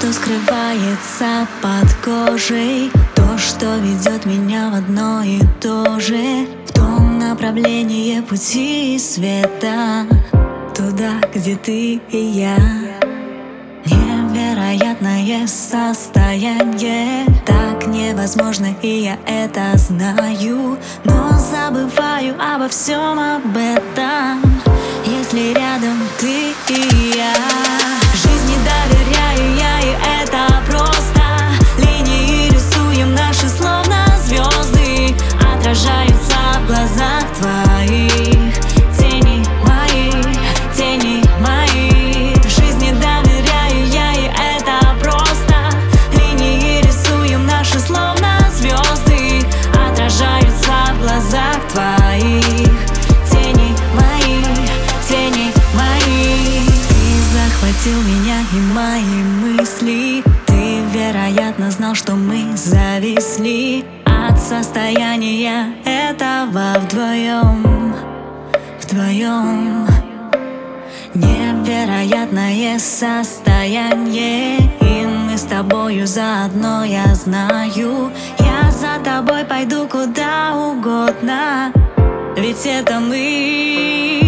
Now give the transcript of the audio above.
что скрывается под кожей, то, что ведет меня в одно и то же, в том направлении пути света, туда, где ты и я. Невероятное состояние, так невозможно, и я это знаю, но забываю обо всем об этом, если рядом ты и я. Жизни доверяю я, и это просто. Линии рисуем наши, словно звезды, отражаются в глазах твоих. Тени мои, тени мои. Жизни доверяю я, и это просто. Линии рисуем наши, словно звезды, отражаются в глазах твоих. Тени мои, тени мои. Ты захватил меня и мои мысли. Ты, вероятно, знал, что мы зависли от состояния этого вдвоем, вдвоем. Невероятное состояние, и мы с тобою заодно, я знаю. Я за тобой пойду куда угодно, ведь это мы.